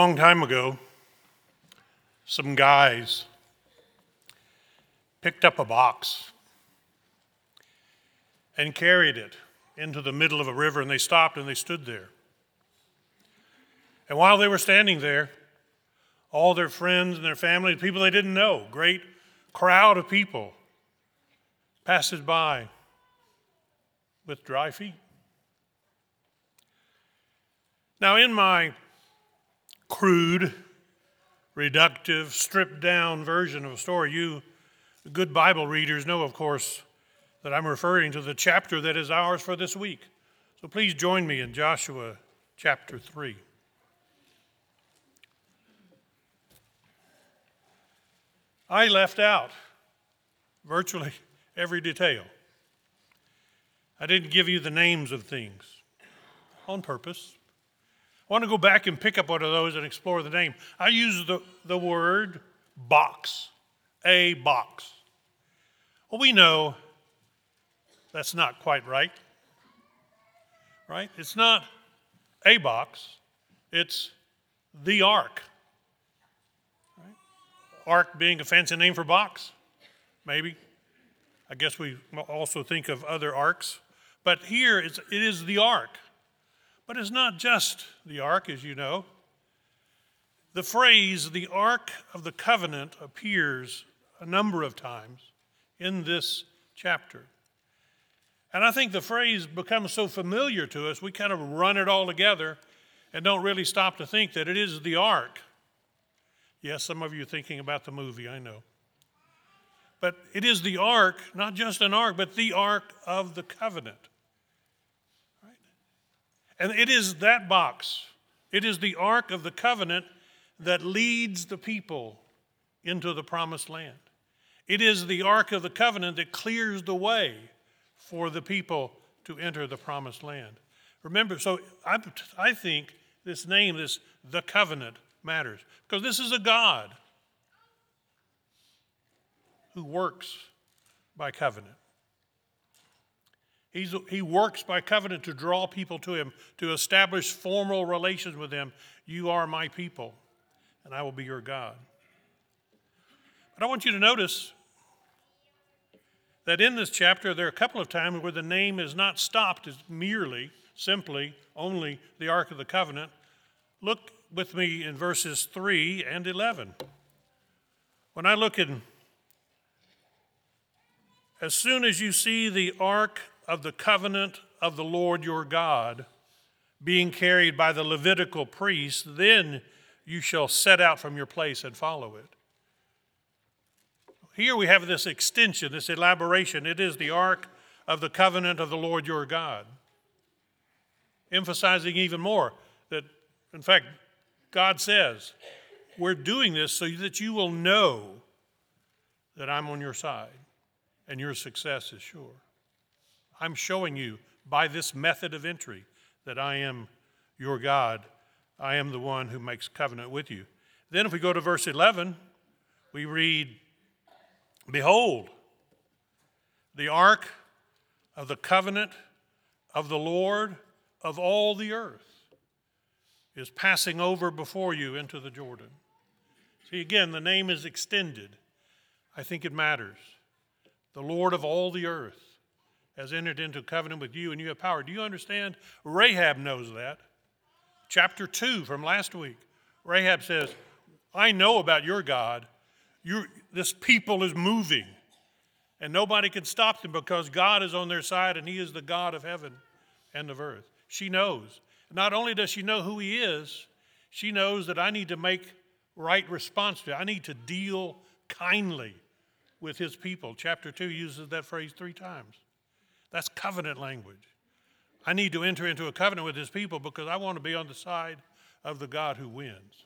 A long time ago, some guys picked up a box and carried it into the middle of a river, and they stopped and they stood there. And while they were standing there, all their friends and their family, people they didn't know, great crowd of people, passes by with dry feet. Now, in my crude, reductive, stripped-down version of a story, you good Bible readers know, of course, that I'm referring to the chapter that is ours for this week. So please join me in Joshua chapter 3. I left out virtually every detail. I didn't give you the names of things on purpose. I want to go back and pick up one of those and explore the name. I use the word box, a box. Well, we know that's not quite right? It's not a box, it's the ark. Right? Ark being a fancy name for box, maybe. I guess we also think of other arks. But here it is the ark. But it's not just the ark, as you know. The phrase, the Ark of the Covenant, appears a number of times in this chapter. And I think the phrase becomes so familiar to us, we kind of run it all together and don't really stop to think that it is the ark. Yes, some of you are thinking about the movie, I know. But it is the ark, not just an ark, but the Ark of the Covenant. And it is that box, it is the Ark of the Covenant that leads the people into the promised land. It is the Ark of the Covenant that clears the way for the people to enter the promised land. Remember, so I think this name, the covenant, matters. Because this is a God who works by covenant. He works by covenant to draw people to him, to establish formal relations with him. You are my people, and I will be your God. But I want you to notice that in this chapter, there are a couple of times where the name is not stopped as merely, simply, only the Ark of the Covenant. Look with me in verses 3 and 11. When I look in, as soon as you see the Ark of the Covenant of the Lord your God being carried by the Levitical priests, then you shall set out from your place and follow it. Here we have this extension, this elaboration. It is the Ark of the Covenant of the Lord your God. Emphasizing even more that, in fact, God says, we're doing this so that you will know that I'm on your side and your success is sure. I'm showing you by this method of entry that I am your God. I am the one who makes covenant with you. Then if we go to verse 11, we read, behold, the ark of the covenant of the Lord of all the earth is passing over before you into the Jordan. See, again, the name is extended. I think it matters. The Lord of all the earth has entered into covenant with you, and you have power. Do you understand? Rahab knows that. Chapter 2 from last week. Rahab says, I know about your God. This people is moving, and nobody can stop them because God is on their side, and he is the God of heaven and of earth. She knows. Not only does she know who he is, she knows that I need to make right response to it. I need to deal kindly with his people. Chapter 2 uses that phrase 3 times. That's covenant language. I need to enter into a covenant with his people because I want to be on the side of the God who wins.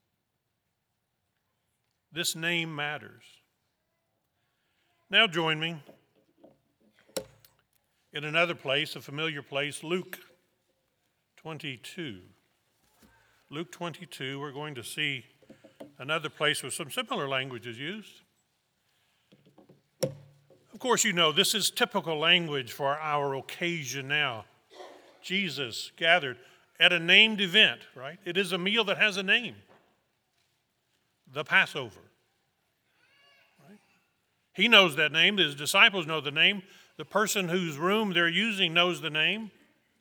This name matters. Now join me in another place, a familiar place, Luke 22. Luke 22, we're going to see another place with some similar language is used. Of course, you know, this is typical language for our occasion now. Jesus gathered. at a named event, right? It is a meal that has a name, the Passover. Right? He knows that name. His disciples know the name. The person whose room they're using knows the name.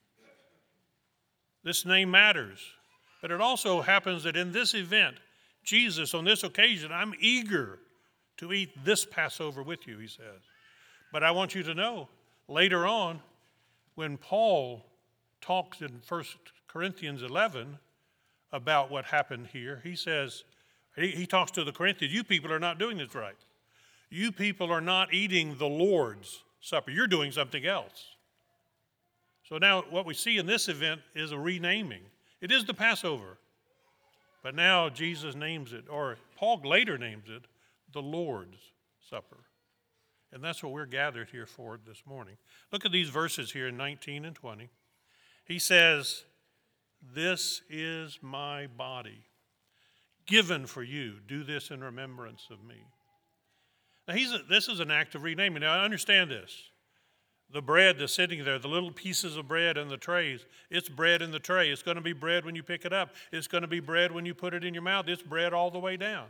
This name matters. But it also happens that in this event, Jesus, on this occasion, I'm eager to eat this Passover with you, he says. But I want you to know, later on, when Paul talks in 1 Corinthians 11 about what happened here, he says, he talks to the Corinthians, you people are not doing this right. You people are not eating the Lord's Supper. You're doing something else. So now what we see in this event is a renaming. It is the Passover. But now Jesus names it, or Paul later names it, the Lord's Supper. And that's what we're gathered here for this morning. Look at these verses here in 19 and 20. He says, this is my body, given for you. Do this in remembrance of me. Now this is an act of renaming. Now I understand this. The bread that's sitting there, the little pieces of bread in the trays, it's bread in the tray. It's going to be bread when you pick it up. It's going to be bread when you put it in your mouth. It's bread all the way down.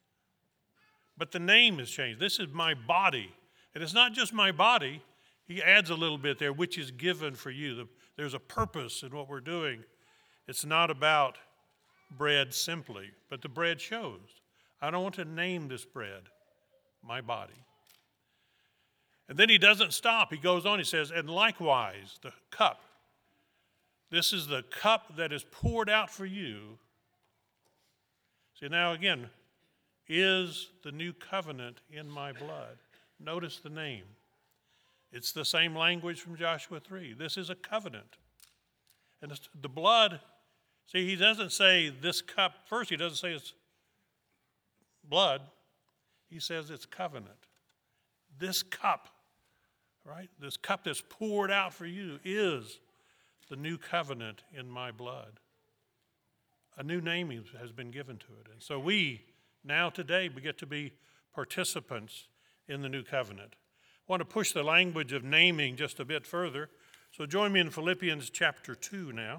But the name has changed. This is my body. And it's not just my body. He adds a little bit there, which is given for you. There's a purpose in what we're doing. It's not about bread simply, but the bread shows. I don't want to name this bread my body. And then he doesn't stop. He goes on, he says, and likewise, the cup. This is the cup that is poured out for you. See, now again, is the new covenant in my blood. Notice the name. It's the same language from Joshua 3. This is a covenant. And it's the blood, see, he doesn't say this cup. First, he doesn't say it's blood. He says it's covenant. This cup, right? This cup that's poured out for you is the new covenant in my blood. A new naming has been given to it. And so we, now today, we get to be participants in the new covenant. I want to push the language of naming just a bit further. So join me in Philippians chapter 2 now.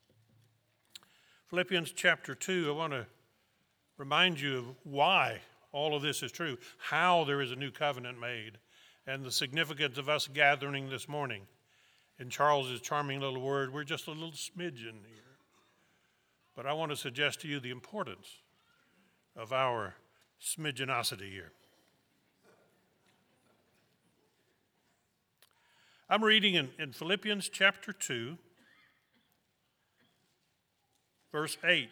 Philippians chapter 2, I want to remind you of why all of this is true, how there is a new covenant made, and the significance of us gathering this morning. In Charles's charming little word, we're just a little smidgen here. But I want to suggest to you the importance of our smidgenosity here. I'm reading in Philippians chapter 2, verse 8.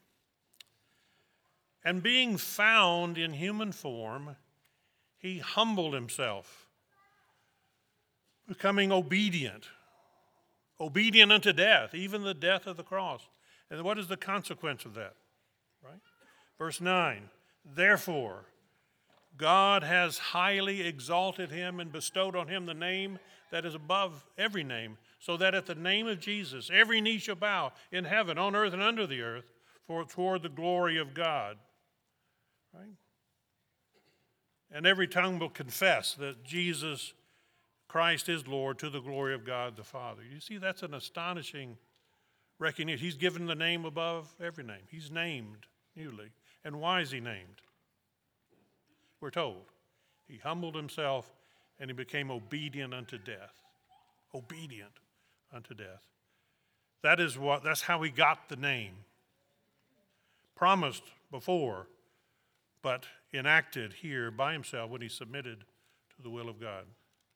And being found in human form, he humbled himself, becoming obedient unto death, even the death of the cross. And what is the consequence of that? Right? Verse 9, therefore, God has highly exalted him and bestowed on him the name that is above every name, so that at the name of Jesus, every knee shall bow in heaven, on earth, and under the earth, toward the glory of God. Right? And every tongue will confess that Jesus Christ is Lord to the glory of God the Father. You see, that's an astonishing recognition. He's given the name above every name. He's named newly. And why is he named? We're told. He humbled himself and he became obedient unto death. Obedient unto death. That's how he got the name. Promised before, but enacted here by himself when he submitted to the will of God.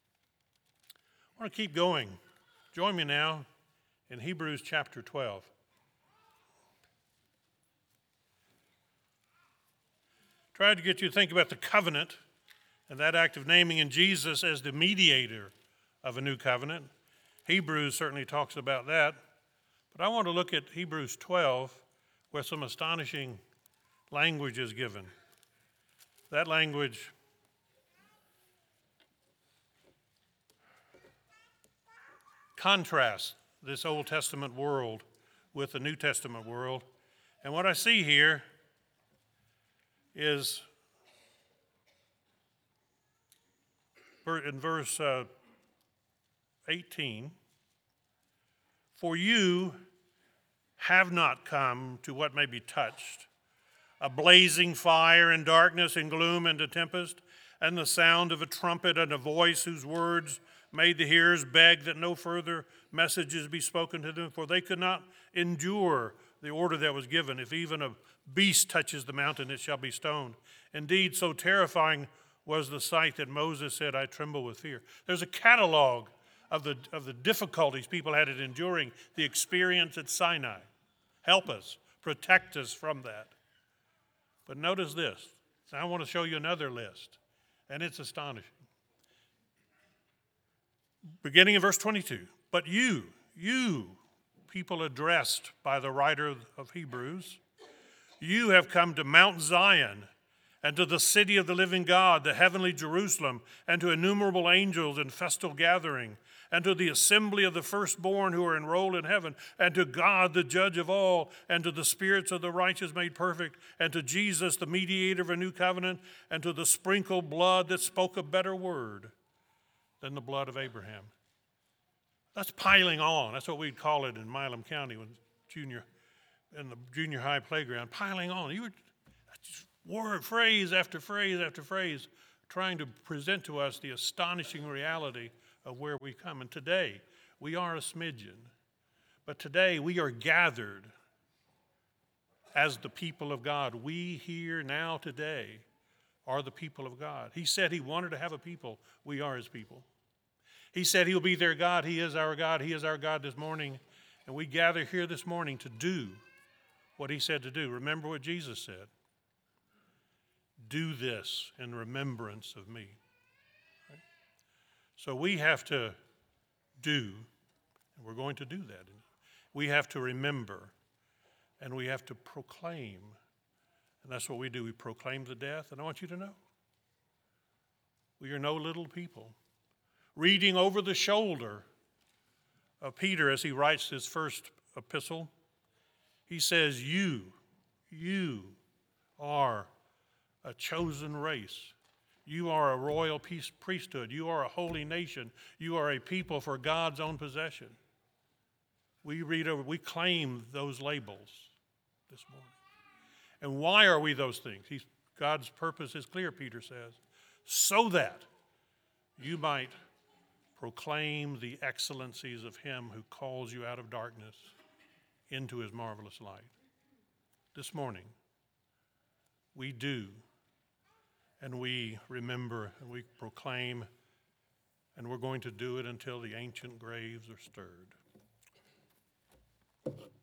I want to keep going. Join me now in Hebrews chapter 12. Tried to get you to think about the covenant and that act of naming in Jesus as the mediator of a new covenant. Hebrews certainly talks about that. But I want to look at Hebrews 12, where some astonishing language is given. That language contrasts this Old Testament world with the New Testament world. And what I see here is in verse 18, for you have not come to what may be touched, a blazing fire and darkness and gloom and a tempest, and the sound of a trumpet and a voice whose words made the hearers beg that no further messages be spoken to them, for they could not endure the order that was given. If even a beast touches the mountain, it shall be stoned. Indeed, so terrifying was the sight that Moses said, I tremble with fear. There's a catalog of the difficulties people had in enduring the experience at Sinai. Help us, protect us from that. But notice this. I want to show you another list, and it's astonishing. Beginning in verse 22, but you people addressed by the writer of Hebrews, you have come to Mount Zion and to the city of the living God, the heavenly Jerusalem, and to innumerable angels in festal gathering, and to the assembly of the firstborn who are enrolled in heaven, and to God, the judge of all, and to the spirits of the righteous made perfect, and to Jesus, the mediator of a new covenant, and to the sprinkled blood that spoke a better word than the blood of Abraham. That's piling on. That's what we'd call it in Milam County when in the junior high playground. Piling on. You were just word, phrase after phrase after phrase, trying to present to us the astonishing reality of where we come. And today, we are a smidgen. But today, we are gathered as the people of God. We here now today are the people of God. He said he wanted to have a people. We are his people. He said he'll be their God. He is our God. He is our God this morning. And we gather here this morning to do what he said to do. Remember what Jesus said. Do this in remembrance of me. Right? So we have to do, and we're going to do that. We have to remember, and we have to proclaim. And that's what we do. We proclaim the death. And I want you to know, we are no little people. Reading over the shoulder of Peter as he writes his first epistle, he says, you are a chosen race. You are a royal priesthood. You are a holy nation. You are a people for God's own possession. We claim those labels this morning. And why are we those things? God's purpose is clear, Peter says, so that you might proclaim the excellencies of him who calls you out of darkness into his marvelous light. This morning, we do, and we remember, and we proclaim, and we're going to do it until the ancient graves are stirred.